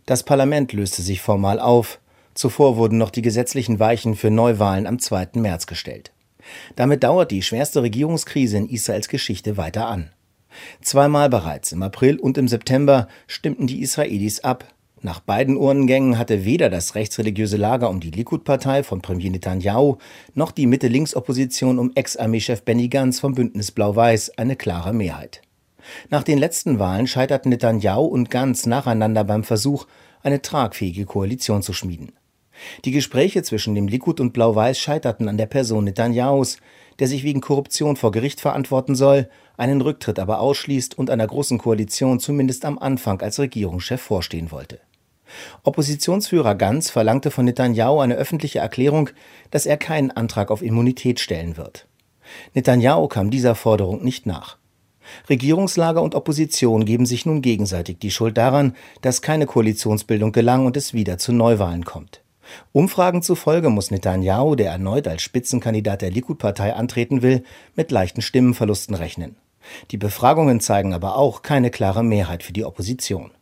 Das Parlament löste sich formal auf. Zuvor wurden noch die gesetzlichen Weichen für Neuwahlen am 2. März gestellt. Damit dauert die schwerste Regierungskrise in Israels Geschichte weiter an. Zweimal bereits, im April und im September, stimmten die Israelis ab. Nach beiden Urnengängen hatte weder das rechtsreligiöse Lager um die Likud-Partei von Premier Netanyahu noch die Mitte-Links-Opposition um Ex-Armeechef Benny Gantz vom Bündnis Blau-Weiß eine klare Mehrheit. Nach den letzten Wahlen scheiterten Netanyahu und Gantz nacheinander beim Versuch, eine tragfähige Koalition zu schmieden. Die Gespräche zwischen dem Likud und Blau-Weiß scheiterten an der Person Netanyahus, der sich wegen Korruption vor Gericht verantworten soll, einen Rücktritt aber ausschließt und einer großen Koalition zumindest am Anfang als Regierungschef vorstehen wollte. Oppositionsführer Gantz verlangte von Netanyahu eine öffentliche Erklärung, dass er keinen Antrag auf Immunität stellen wird. Netanyahu kam dieser Forderung nicht nach. Regierungslager und Opposition geben sich nun gegenseitig die Schuld daran, dass keine Koalitionsbildung gelang und es wieder zu Neuwahlen kommt. Umfragen zufolge muss Netanyahu, der erneut als Spitzenkandidat der Likud-Partei antreten will, mit leichten Stimmenverlusten rechnen. Die Befragungen zeigen aber auch keine klare Mehrheit für die Opposition.